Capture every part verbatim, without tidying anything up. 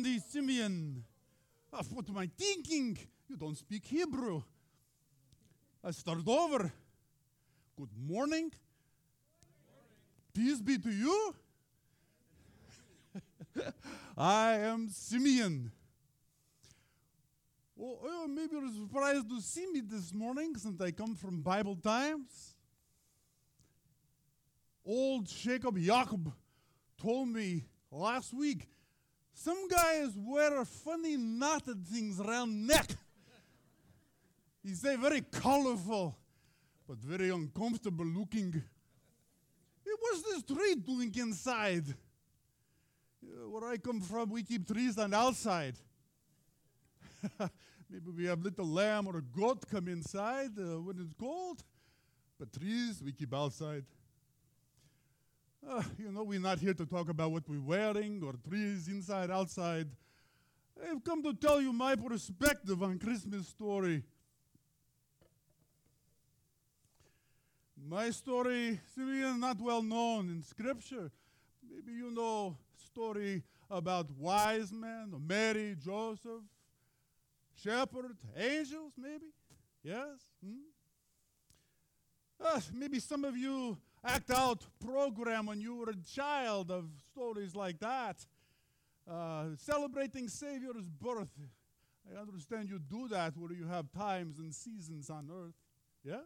Sunday, Simeon. Uh, what am I thinking? You don't speak Hebrew. I start over. Good morning. Peace be to you. I am Simeon. Oh, oh, maybe you're surprised to see me this morning since I come from Bible times. Old Jacob Jacob told me last week, some guys wear funny knotted things around neck. He say very colorful, but very uncomfortable looking. Hey, what's this tree doing inside? Uh, where I come from, we keep trees on the outside. Maybe we have little lamb or a goat come inside uh, when it's cold, but trees we keep outside. Uh, you know, we're not here to talk about what we're wearing or trees inside, outside. I've come to tell you my perspective on Christmas story. My story is really not well known in Scripture. Maybe you know story about wise men, or Mary, Joseph, shepherd, angels, maybe? Yes? Hmm? Uh, maybe some of you act out program when you were a child of stories like that. Uh, celebrating Savior's birth. I understand you do that where you have times and seasons on earth. Yeah?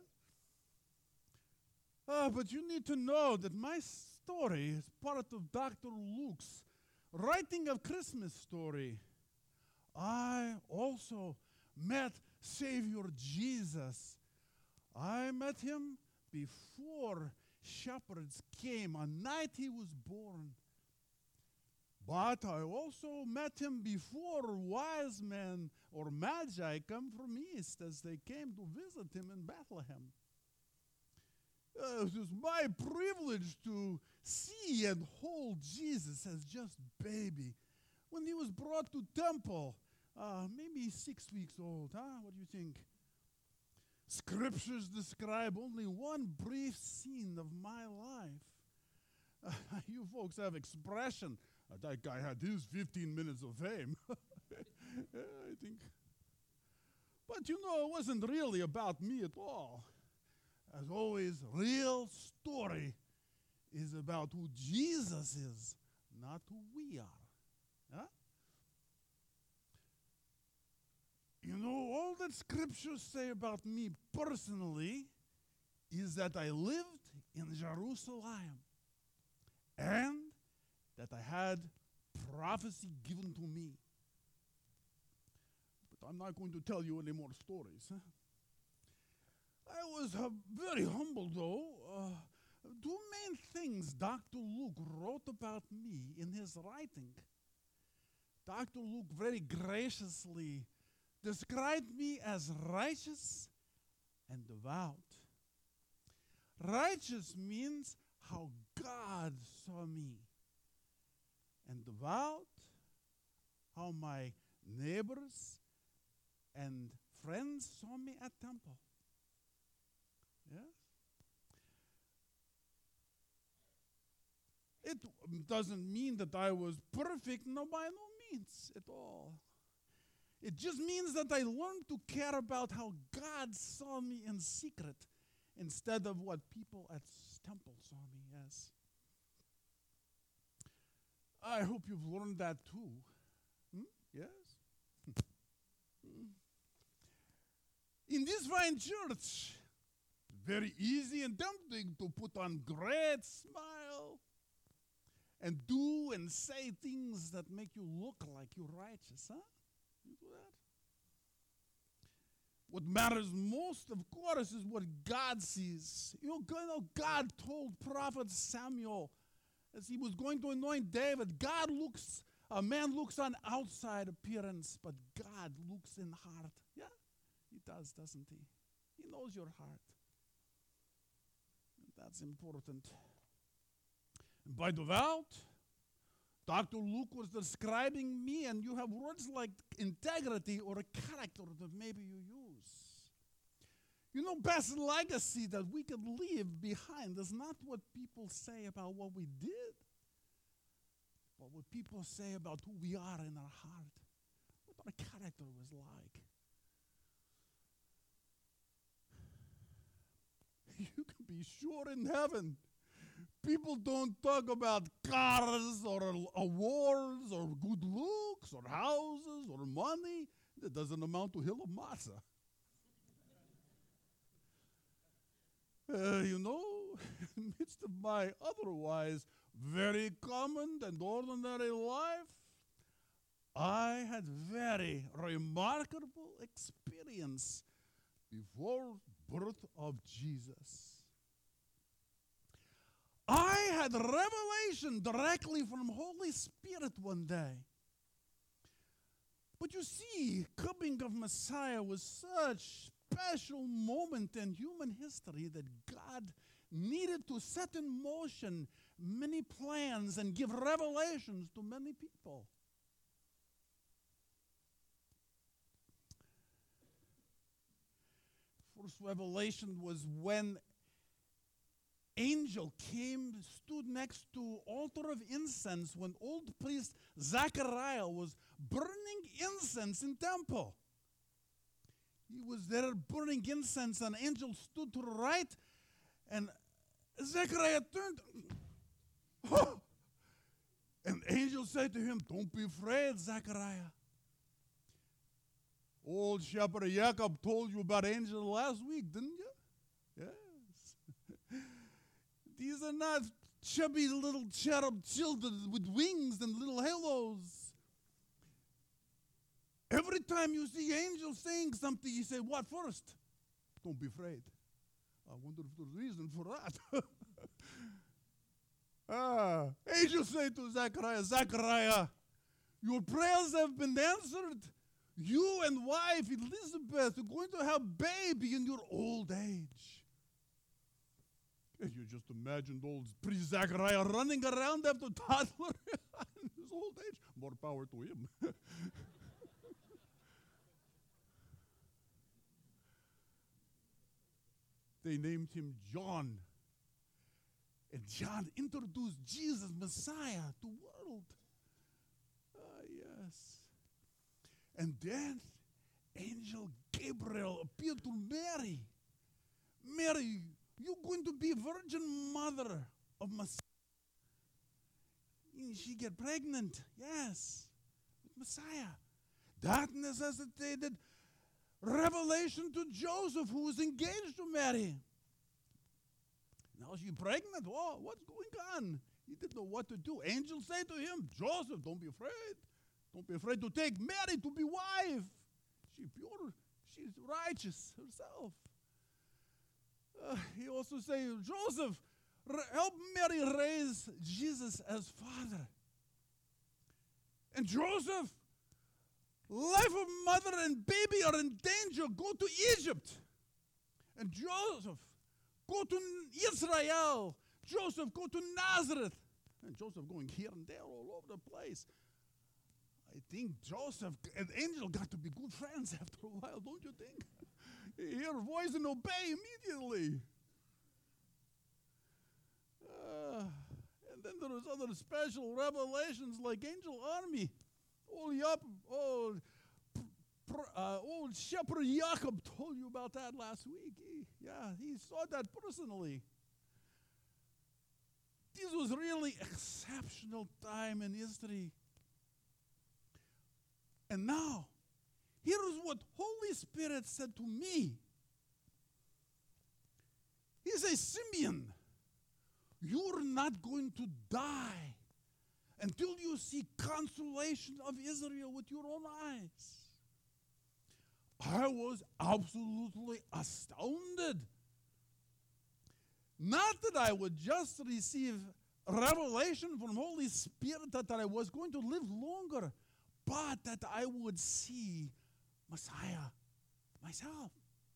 Uh, but you need to know that my story is part of Doctor Luke's writing of Christmas story. I also met Savior Jesus. I met him before shepherds came on night he was born. But I also met him before wise men or magi come from east as they came to visit him in Bethlehem. Uh, it was my privilege to see and hold Jesus as just baby. When he was brought to temple, uh, maybe six weeks old, huh? What do you think? Scriptures describe only one brief scene of my life. Uh, you folks have expression. Uh, that guy had his fifteen minutes of fame. Yeah, I think. But you know, it wasn't really about me at all. As always, real story is about who Jesus is, not who we are. Huh? You know, all that scriptures say about me personally is that I lived in Jerusalem and that I had prophecy given to me. But I'm not going to tell you any more stories. Huh? I was uh, very humble, though. Uh, two main things Doctor Luke wrote about me in his writing. Doctor Luke very graciously described me as righteous and devout. Righteous means how God saw me. And devout, how my neighbors and friends saw me at temple. Yes? It doesn't mean that I was perfect, no, by no means at all. It just means that I learned to care about how God saw me in secret instead of what people at temple saw me as. I hope you've learned that too. Hmm? Yes? In this fine church, very easy and tempting to put on great smile and do and say things that make you look like you're righteous, huh? You do that? What matters most, of course, is what God sees. You know, God told prophet Samuel as he was going to anoint David, God looks, a man looks on outside appearance, but God looks in heart. Yeah, he does, doesn't he? He knows your heart. That's important. And by devout, Doctor Luke was describing me, and you have words like integrity or a character that maybe you use. You know, best legacy that we could leave behind is not what people say about what we did, but what people say about who we are in our heart, what our character was like. You can be sure in heaven, people don't talk about cars or awards or good looks or houses or money. That doesn't amount to hill of matzah. Uh, you know, in the midst of my otherwise very common and ordinary life, I had very remarkable experience before birth of Jesus. I had revelation directly from Holy Spirit one day. But you see, coming of Messiah was such special moment in human history that God needed to set in motion many plans and give revelations to many people. First revelation was when angel came, stood next to altar of incense when old priest Zechariah was burning incense in temple. He was there burning incense, and angel stood to the right, and Zechariah turned. Oh! And angel said to him, "Don't be afraid, Zechariah. Old shepherd Jacob told you about angel last week, didn't you? Yes. These are not chubby little cherub children with wings and little halos. Every time you see angels saying something, you say, what first? Don't be afraid. I wonder if there's a reason for that." ah, angel said to Zechariah, "Zechariah, your prayers have been answered. You and wife Elizabeth are going to have baby in your old age." And you just imagined old priest Zechariah running around after toddler in his old age. More power to him. They named him John. And John introduced Jesus, Messiah, to the world. Ah, yes. And then angel Gabriel appeared to Mary. Mary, you're going to be virgin mother of Messiah. And she get pregnant, yes, with Messiah. That necessitated revelation to Joseph, who was engaged to Mary. Now she's pregnant. Whoa, what's going on? He didn't know what to do. Angel said to him, "Joseph, don't be afraid. Don't be afraid to take Mary to be wife. She's pure. She's righteous herself." Uh, he also said, "Joseph, help Mary raise Jesus as father." And Joseph, life of mother and baby are in danger. Go to Egypt. And Joseph, go to Israel. Joseph, go to Nazareth. And Joseph going here and there all over the place. I think Joseph and angel got to be good friends after a while, don't you think? You hear a voice and obey immediately. Uh, and then there was other special revelations like angel army. Old, Yap, old, pr, uh, old shepherd Jacob told you about that last week. He, yeah, he saw that personally. This was really exceptional time in history. And now, here is what Holy Spirit said to me. He says, "Simeon, you're not going to die until you see consolation of Israel with your own eyes." I was absolutely astounded. Not that I would just receive revelation from Holy Spirit that I was going to live longer, but that I would see Messiah myself.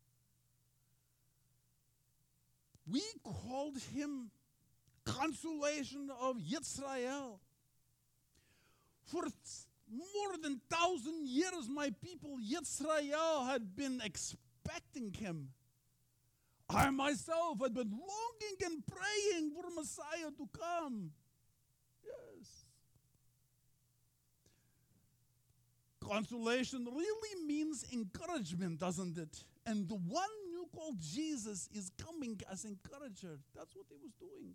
We called him consolation of Yisrael. For more than thousand years, my people, Yisrael, had been expecting him. I myself had been longing and praying for Messiah to come. Yes. Consolation really means encouragement, doesn't it? And the one you call Jesus is coming as encourager. That's what he was doing.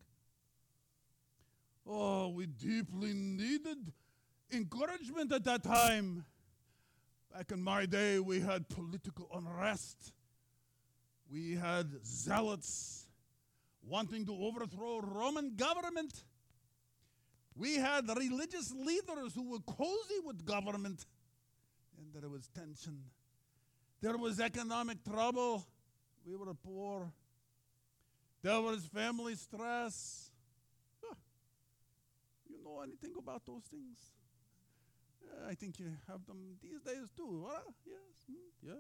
Oh, we deeply needed encouragement at that time. Back in my day, we had political unrest. We had zealots wanting to overthrow Roman government. We had religious leaders who were cozy with government. And there was tension. There was economic trouble. We were poor. There was family stress. Huh. You know anything about those things? Uh, I think you have them these days too. Huh? Yes, mm, yes.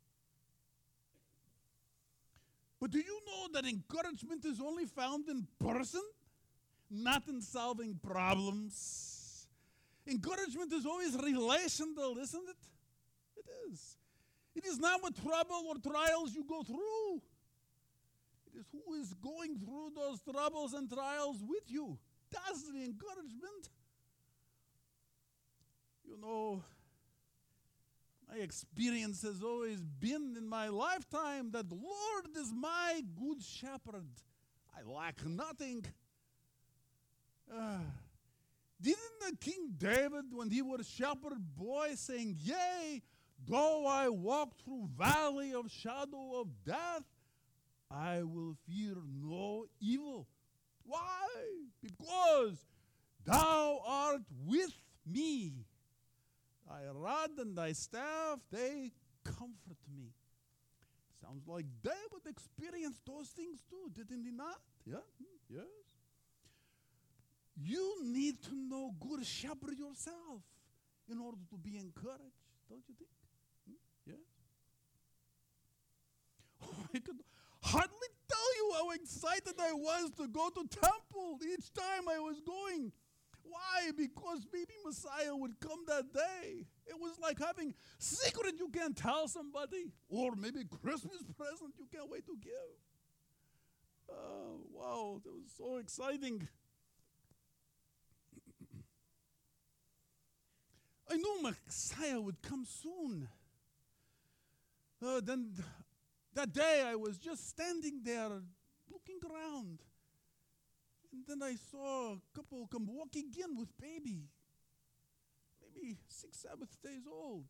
But do you know that encouragement is only found in person, not in solving problems? Encouragement is always relational, isn't it? It is. It is not what trouble or trials you go through. It is who is going through those troubles and trials with you. That's the encouragement. You know, my experience has always been in my lifetime that the Lord is my good shepherd. I lack nothing. Uh, didn't the King David, when he was a shepherd boy, saying, yea, though I walk through valley of shadow of death, I will fear no evil. Why? Because thou art with me. Thy rod and thy staff, they comfort me. Sounds like David experienced those things too, didn't he not? Yeah? Yes. You need to know good shepherd yourself in order to be encouraged, don't you think? Hmm? Yes. Oh, I could hardly tell you how excited I was to go to temple each time I was going. Why? Because maybe Messiah would come that day. It was like having secret you can't tell somebody, or maybe Christmas present you can't wait to give. Oh, wow, that was so exciting. I knew Messiah would come soon. Uh, then th- that day I was just standing there looking around. And then I saw a couple come walking in with baby, maybe six, seven days old.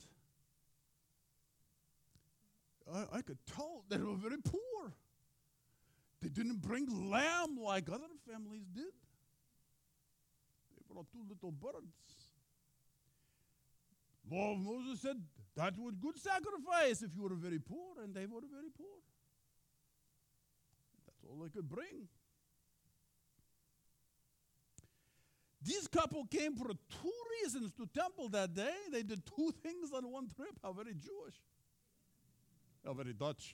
I, I could tell they were very poor. They didn't bring lamb like other families did. They brought two little birds. Law of Moses said that was good sacrifice if you were very poor, and they were very poor. That's all they could bring. This couple came for two reasons to temple that day. They did two things on one trip. How very Jewish. How very Dutch.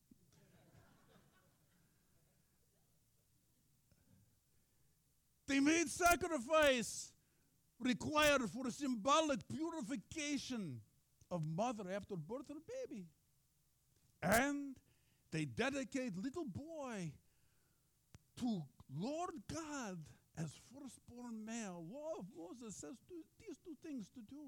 They made sacrifice required for symbolic purification of mother after birth of a baby. And they dedicate little boy to Lord God as firstborn male. Law of Moses says two, these two things to do.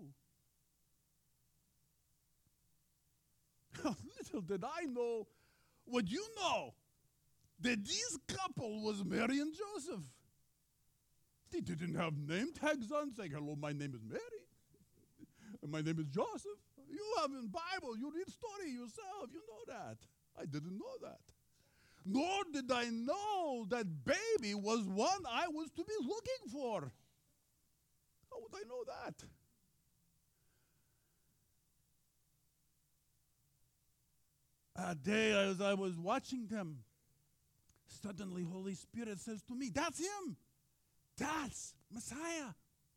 Little did I know what you know, that this couple was Mary and Joseph. They didn't have name tags on saying, hello, my name is Mary. And my name is Joseph. You have in Bible, you read story yourself, you know that. I didn't know that. Nor did I know that baby was one I was to be looking for. How would I know that? A day as I was watching them, suddenly Holy Spirit says to me, that's him. That's Messiah.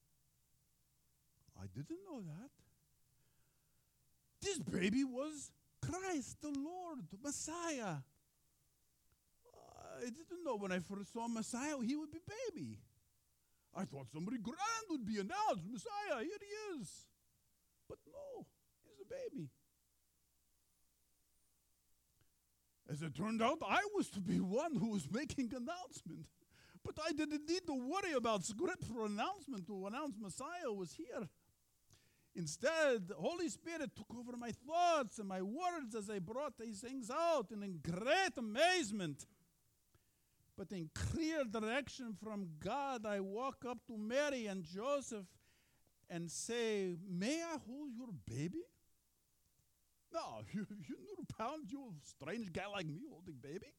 I didn't know that. This baby was Christ, the Lord, Messiah. I didn't know when I first saw Messiah he would be baby. I thought somebody grand would be announced. Messiah, here he is. But no, he's a baby. As it turned out, I was to be one who was making announcement. But I didn't need to worry about script for announcement to announce Messiah was here. Instead, the Holy Spirit took over my thoughts and my words as I brought these things out, and in great amazement, but in clear direction from God, I walk up to Mary and Joseph and say, "May I hold your baby?" No, you, you pound, you strange guy like me holding baby.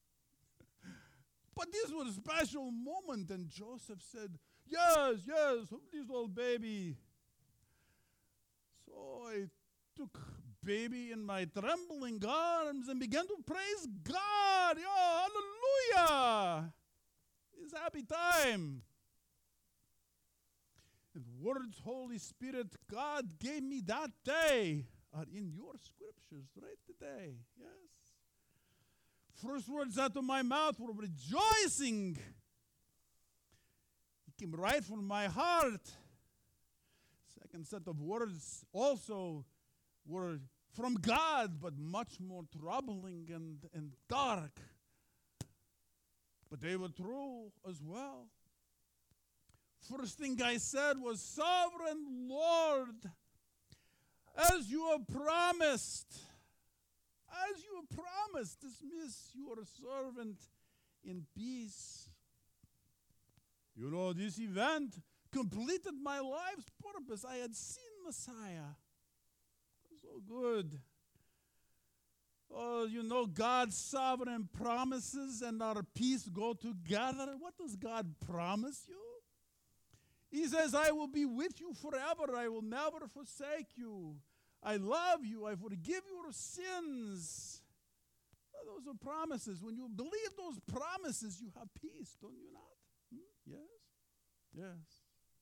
But this was a special moment, and Joseph said, "Yes, yes, please hold baby." So I took baby in my trembling arms and began to praise God. Yeah, hallelujah. It's happy time. And words, Holy Spirit, God gave me that day are in your scriptures right today. Yes. First words out of my mouth were rejoicing. It came right from my heart. Second set of words also were from God, but much more troubling and, and dark. But they were true as well. First thing I said was, "Sovereign Lord, as you have promised, as you have promised, dismiss your servant in peace." You know, this event completed my life's purpose. I had seen Messiah. So good. Oh, you know, God's sovereign promises and our peace go together. What does God promise you? He says, "I will be with you forever. I will never forsake you. I love you. I forgive your sins." Those are promises. When you believe those promises, you have peace, don't you not? Hmm? Yes? Yes.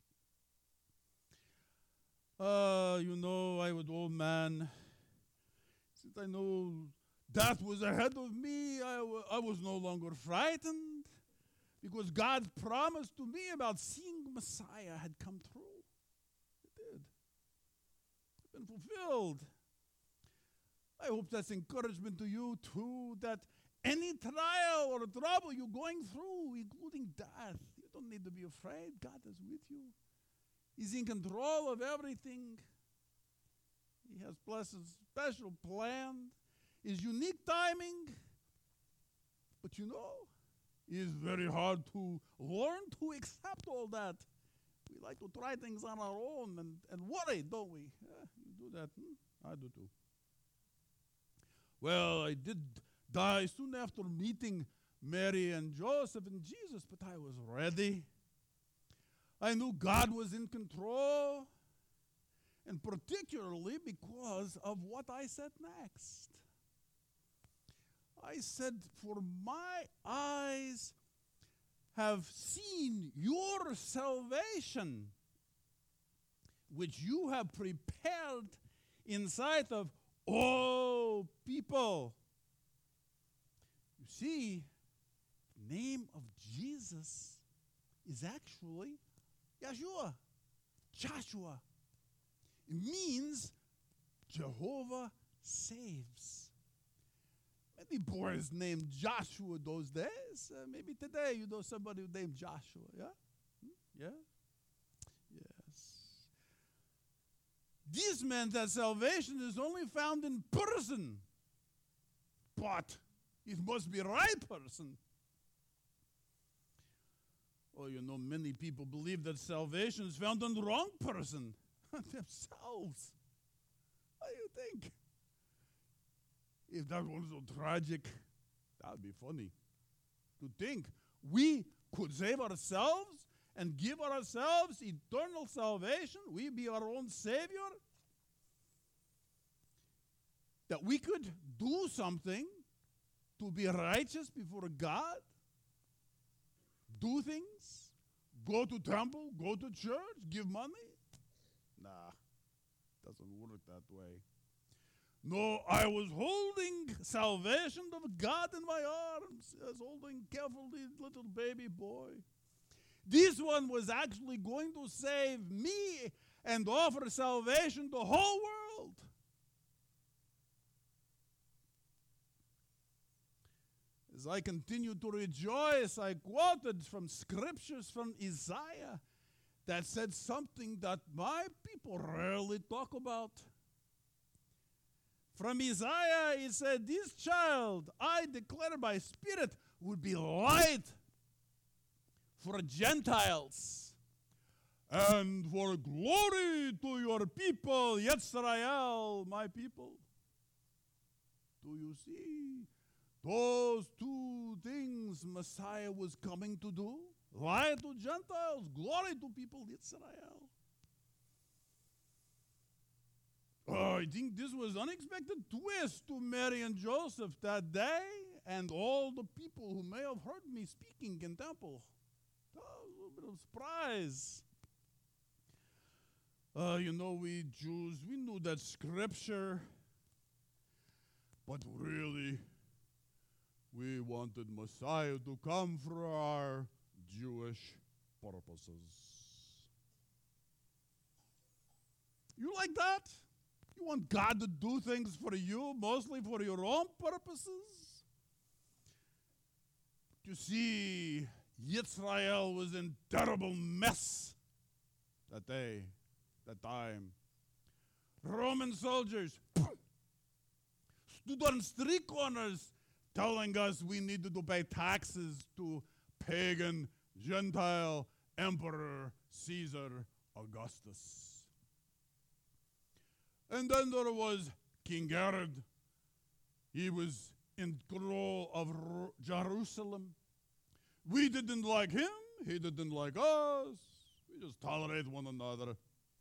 Uh, you know, I was old man. Since I know death was ahead of me, I, w- I was no longer frightened, because God's promise to me about seeing Messiah had come true. It did. It's been fulfilled. I hope that's encouragement to you too, that any trial or trouble you're going through, including death, you don't need to be afraid. God is with you. He's in control of everything. He has blessed, special plan, his unique timing. But you know, it is very hard to learn to accept all that. We like to try things on our own and, and worry, don't we? Yeah, you do that. Hmm? I do too. Well, I did die soon after meeting Mary and Joseph and Jesus, but I was ready. I knew God was in control, and particularly because of what I said next. I said, "For my eyes have seen your salvation, which you have prepared in sight of all people." You see, the name of Jesus is actually Yeshua, Joshua. It means Jehovah saves. Many boys named Joshua those days. Uh, maybe today you know somebody named Joshua, yeah? Hmm? Yeah? Yes. This meant that salvation is only found in person, but it must be right person. Oh, you know, many people believe that salvation is found in the wrong person, themselves. What do you think? If that was so tragic, that would be funny. To think we could save ourselves and give ourselves eternal salvation, we be our own Savior, that we could do something to be righteous before God, do things, go to temple, go to church, give money. Nah, doesn't work that way. No, I was holding salvation of God in my arms. I was holding carefully little baby boy. This one was actually going to save me and offer salvation to the whole world. As I continued to rejoice, I quoted from scriptures from Isaiah that said something that my people rarely talk about. From Isaiah, he said, this child, I declare by Spirit, would be light for Gentiles and for glory to your people, Yisrael, my people. Do you see those two things Messiah was coming to do? Light to Gentiles, glory to people, Yisrael. Oh, I think this was unexpected twist to Mary and Joseph that day, and all the people who may have heard me speaking in temple. Oh, a little bit of surprise. Uh, you know, we Jews, we knew that scripture, but really, we wanted Messiah to come for our Jewish purposes. You like that? You want God to do things for you, mostly for your own purposes? You see, Yisrael was in terrible mess that day, that time. Roman soldiers stood on street corners telling us we needed to pay taxes to pagan Gentile Emperor Caesar Augustus. And then there was King Herod. He was in control of Jerusalem. We didn't like him. He didn't like us. We just tolerate one another.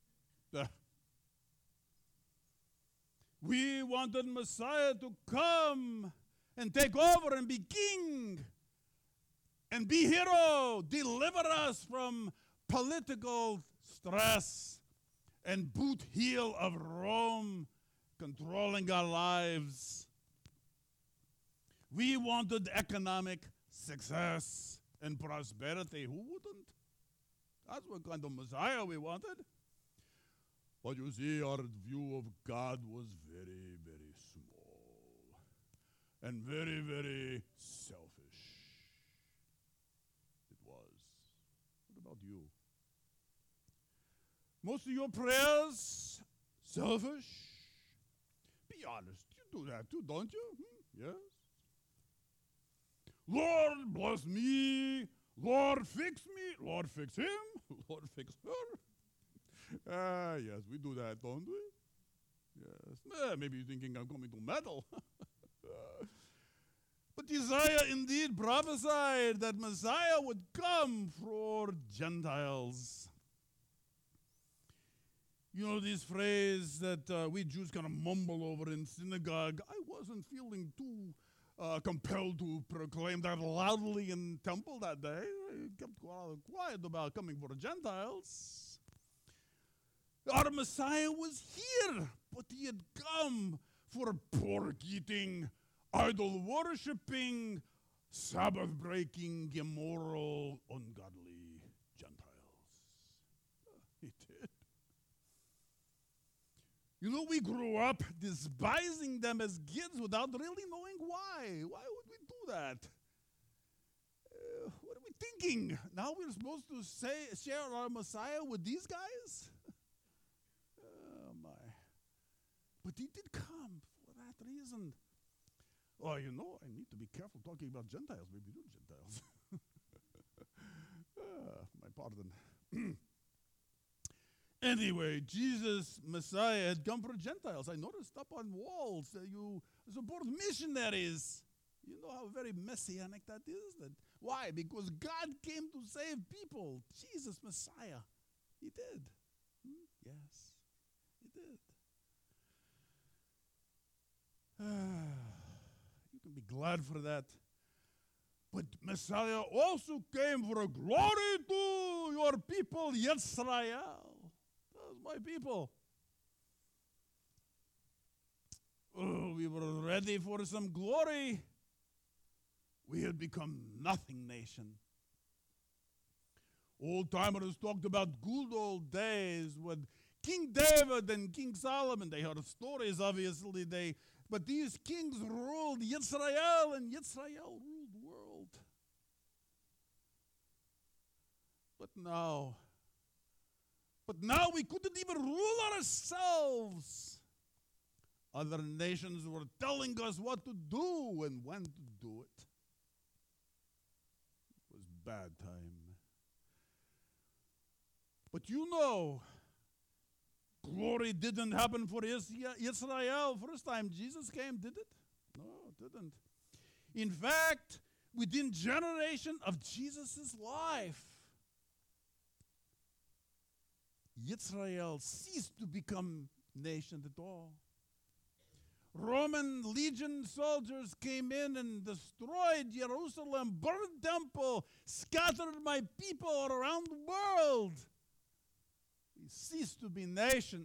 We wanted Messiah to come and take over and be king and be hero, deliver us from political stress and boot heel of Rome controlling our lives. We wanted economic success and prosperity. Who wouldn't? That's what kind of Messiah we wanted. But you see, our view of God was very, very small and very, very selfish. It was. What about you? Most of your prayers, selfish? Be honest, you do that too, don't you? Hmm? Yes? Lord, bless me. Lord, fix me. Lord, fix him. Lord, fix her. Ah, uh, yes, we do that, don't we? Yes. Eh, maybe you're thinking I'm coming to meddle. But Isaiah indeed prophesied that Messiah would come for Gentiles. You know this phrase that uh, we Jews kind of mumble over in synagogue. I wasn't feeling too uh, compelled to proclaim that loudly in temple that day. I kept quiet about coming for Gentiles. Our Messiah was here, but he had come for pork-eating, idol-worshipping, Sabbath-breaking, immoral, ungodly Gentiles. He did. You know, we grew up despising them as kids without really knowing why. Why would we do that? Uh, what are we thinking? Now we're supposed to say, share our Messiah with these guys? Oh, my. But he did come for that reason. Oh, you know, I need to be careful talking about Gentiles. Maybe not Gentiles. ah, my pardon. Anyway, Jesus, Messiah, had come for Gentiles. I noticed up on walls that you support missionaries. You know how very messianic that is? That, why? Because God came to save people. Jesus, Messiah. He did. Hmm? Yes, he did. You can be glad for that. But Messiah also came for a glory to your people, Yisrael. Those my people. Oh, we were ready for some glory. We had become nothing nation. Old timers talked about good old days when King David and King Solomon, they heard stories, obviously, they, but these kings ruled Yisrael, and Yisrael ruled the world. But now, But now we couldn't even rule ourselves. Other nations were telling us what to do and when to do it. It was bad time. But you know, glory didn't happen for Israel first time Jesus came, did it? No, it didn't. In fact, within generation of Jesus' life, Israel ceased to become nation at all. Roman legion soldiers came in and destroyed Jerusalem, burned temple, scattered my people around the world. We ceased to be nation.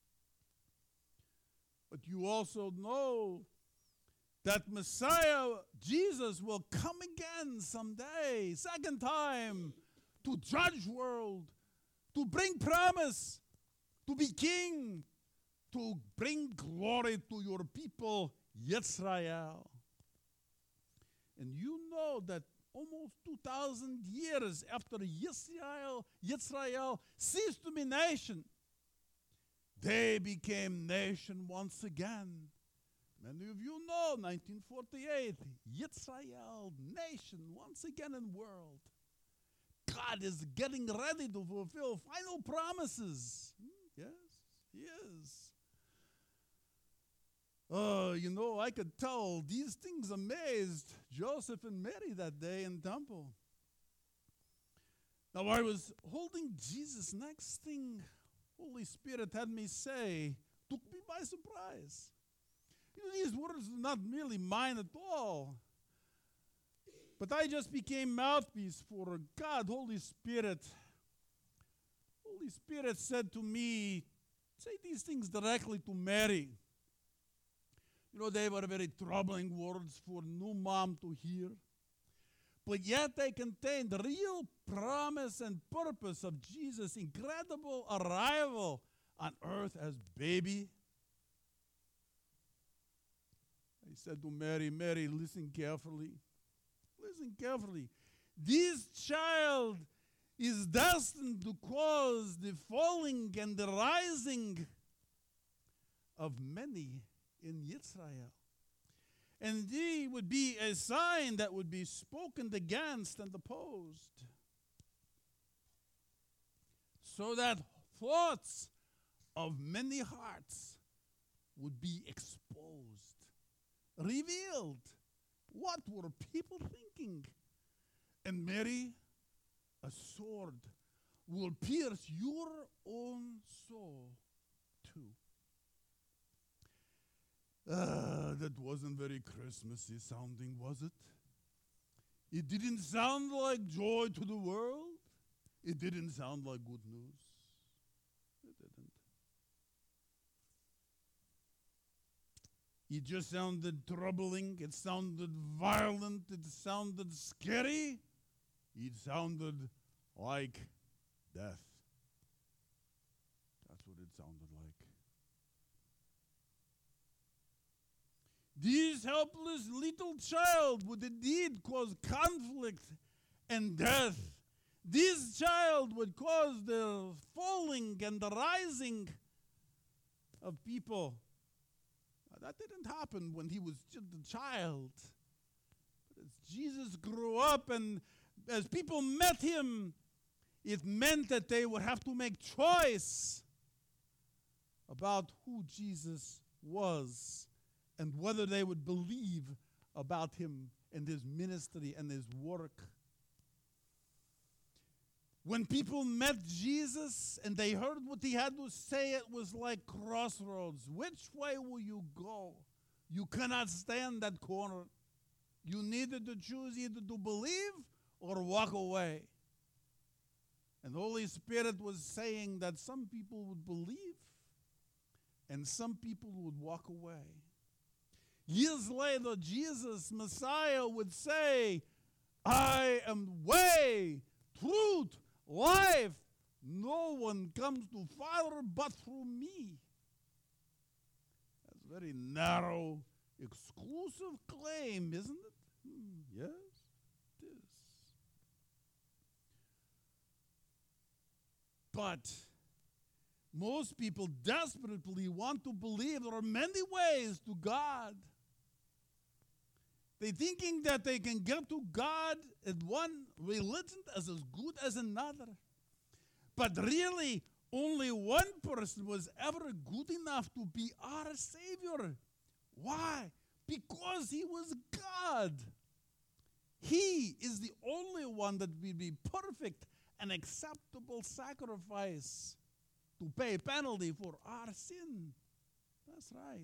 But you also know that Messiah, Jesus, will come again someday, second time, to judge world, to bring promise, to be king, to bring glory to your people, Israel. And you know that almost two thousand years after Israel, Israel ceased to be nation, they became nation once again. Many of you know, nineteen forty-eight, Israel, nation once again in world. God is getting ready to fulfill final promises. Yes, He is. Oh, you know, I could tell these things amazed Joseph and Mary that day in temple. Now, I was holding Jesus. Next thing Holy Spirit had me say took me by surprise. You know, these words are not merely mine at all. But I just became mouthpiece for God, Holy Spirit. Holy Spirit said to me, say these things directly to Mary. You know, they were very troubling words for a new mom to hear. But yet they contain the real promise and purpose of Jesus' incredible arrival on earth as baby. I said to Mary, Mary, listen carefully. Listen carefully. This child is destined to cause the falling and the rising of many in Israel. And he would be a sign that would be spoken against and opposed. So that thoughts of many hearts would be exposed, revealed. What were people thinking? And Mary, a sword will pierce your own soul too. Uh, that wasn't very Christmassy sounding, was it? It didn't sound like joy to the world. It didn't sound like good news. It didn't. It just sounded troubling. It sounded violent. It sounded scary. It sounded like death. That's what it sounded like. This helpless little child would indeed cause conflict and death. This child would cause the falling and the rising of people. Now, that didn't happen when he was just a child. But as Jesus grew up and as people met him, it meant that they would have to make choice about who Jesus was and whether they would believe about him and his ministry and his work. When people met Jesus and they heard what he had to say, it was like crossroads. Which way will you go? You cannot stand that corner. You needed to choose either to believe or walk away. And the Holy Spirit was saying that some people would believe and some people would walk away. Years later, Jesus, Messiah, would say, I am the way, truth, life. No one comes to Father but through me. That's a very narrow, exclusive claim, isn't it? Hmm, yes, it is. But most people desperately want to believe there are many ways to God. They're thinking that they can get to God in one religion as as good as another. But really, only one person was ever good enough to be our Savior. Why? Because He was God. He is the only one that will be perfect and acceptable sacrifice to pay a penalty for our sin. That's right.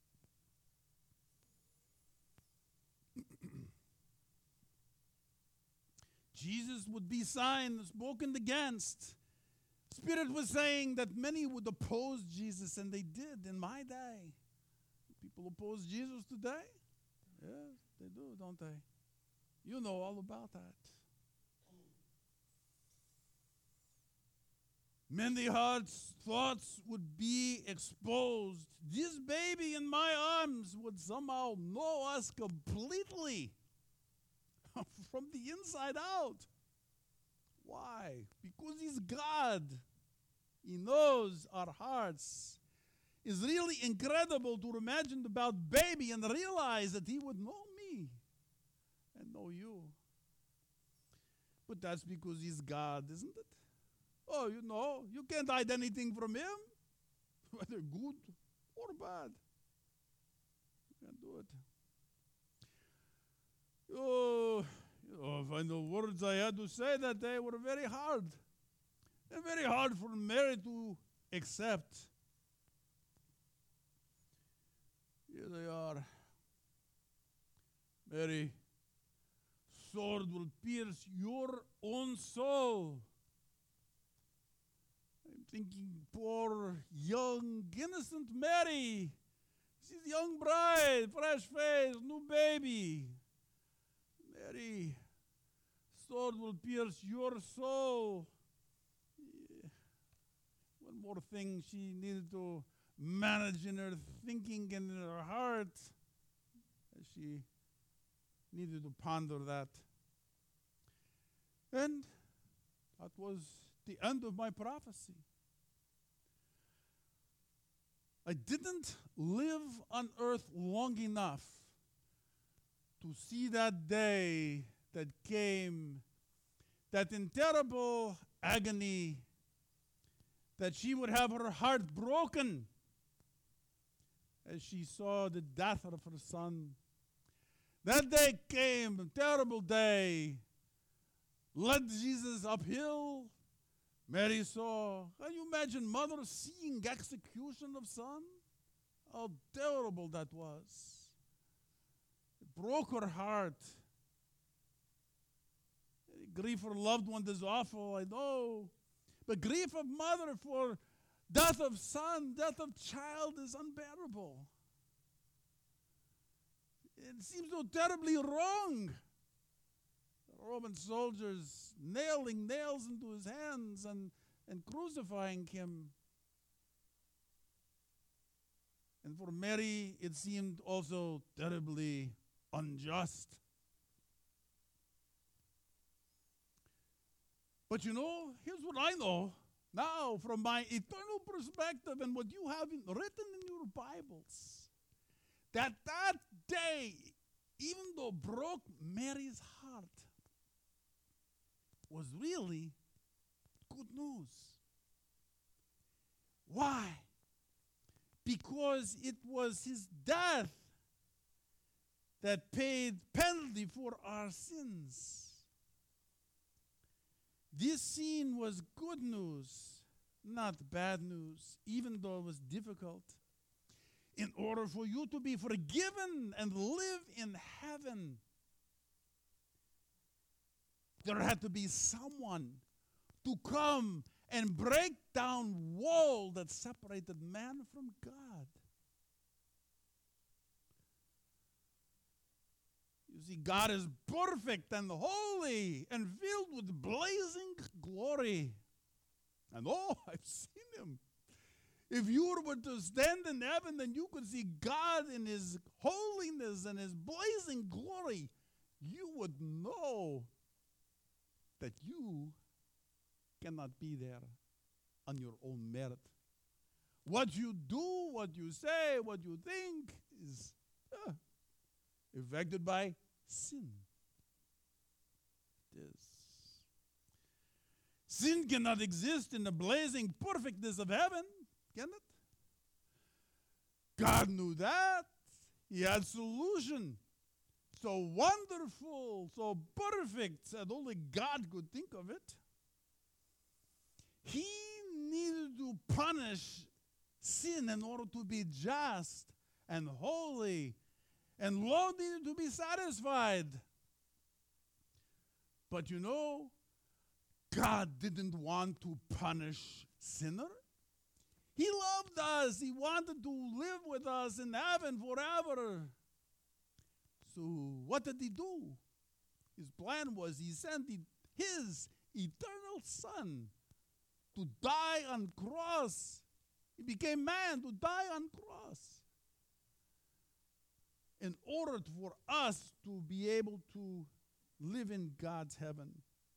Jesus would be signed, spoken against. Spirit was saying that many would oppose Jesus, and they did in my day. People oppose Jesus today? Yes, they do, don't they? You know all about that. Many hearts, thoughts would be exposed. This baby in my arms would somehow know us completely from the inside out. Why? Because He's God. He knows our hearts. It's really incredible to imagine about baby and realize that He would know me and know you. But that's because He's God, isn't it? Oh, you know, you can't hide anything from Him, whether good or bad. You can't do it. Oh, you know, if I know words I had to say that day were very hard. And very hard for Mary to accept. Here they are. Mary, sword will pierce your own soul. I'm thinking, poor, young, innocent Mary. She's a young bride, fresh face, new baby. Mary, sword will pierce your soul. Yeah. One more thing she needed to manage in her thinking and in her heart. She needed to ponder that. And that was the end of my prophecy. I didn't live on earth long enough to see that day that came, that in terrible agony, that she would have her heart broken as she saw the death of her son. That day came, a terrible day, led Jesus uphill. Mary saw, can you imagine mother seeing execution of son? How terrible that was. It broke her heart. Grief for loved one is awful, I know. But grief of mother for death of son, death of child is unbearable. It seems so terribly wrong. The Roman soldiers nailing nails into his hands and, and crucifying him. And for Mary, it seemed also terribly unjust. But you know, here's what I know now from my eternal perspective and what you have in, written in your Bibles. That that day, even though broke Mary's heart, was really good news. Why? Because it was His death that paid penalty for our sins. This scene was good news, not bad news, even though it was difficult. In order for you to be forgiven and live in heaven, there had to be someone to come and break down wall that separated man from God. You see, God is perfect and holy and filled with blazing glory. And oh, I've seen Him. If you were to stand in heaven, then you could see God in His holiness and His blazing glory. You would know that you cannot be there on your own merit. What you do, what you say, what you think is uh, affected by sin. It is. Sin cannot exist in the blazing perfectness of heaven, can it? God knew that. He had solution. So wonderful, so perfect that only God could think of it. He needed to punish sin in order to be just and holy, and law needed to be satisfied. But you know, God didn't want to punish sinner. He loved us. He wanted to live with us in heaven forever. So what did he do? His plan was he sent his eternal Son to die on cross. He became man to die on cross in order for us to be able to live in God's heaven.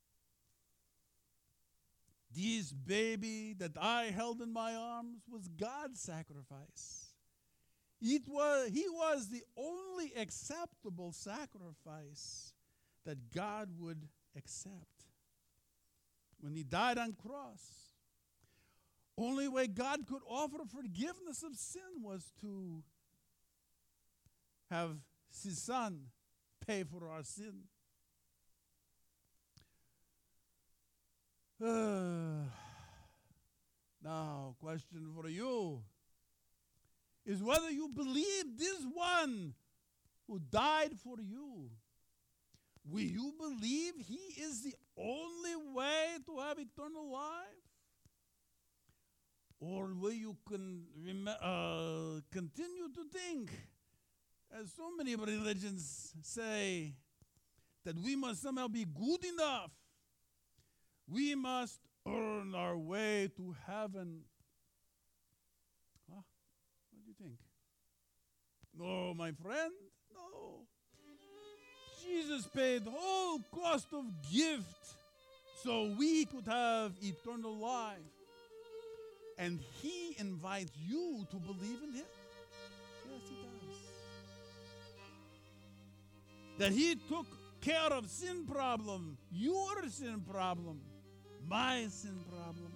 This baby that I held in my arms was God's sacrifice. It was, he was the only acceptable sacrifice that God would accept. When he died on cross, only way God could offer forgiveness of sin was to have his Son pay for our sin. Uh, now, question for you is whether you believe this one who died for you. Will you believe he is the only way to have eternal life? Or will you con- rem- uh, continue to think, as so many religions say, that we must somehow be good enough? We must earn our way to heaven. Huh? What do you think? No, my friend, no. Jesus paid the whole cost of gift so we could have eternal life. And he invites you to believe in him. Yes, he does. That he took care of sin problem, your sin problem, my sin problem.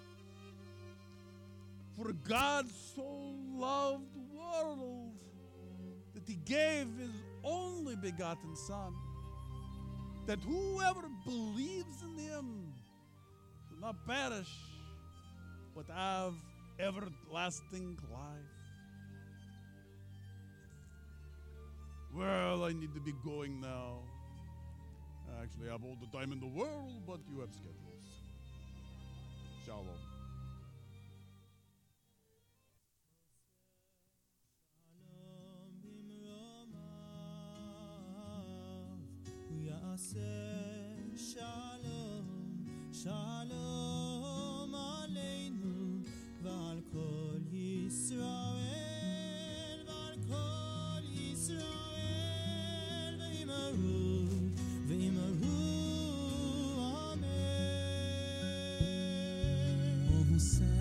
For God so loved the world that he gave his only begotten Son, that whoever believes in him shall not perish, but have everlasting life. Well, I need to be going now. I actually have all the time in the world, but you have schedules. Shalom. Shalom, shalom aleinu v'al kol Yisrael, v'al kol Yisrael, v'imaru, v'imaru, amen.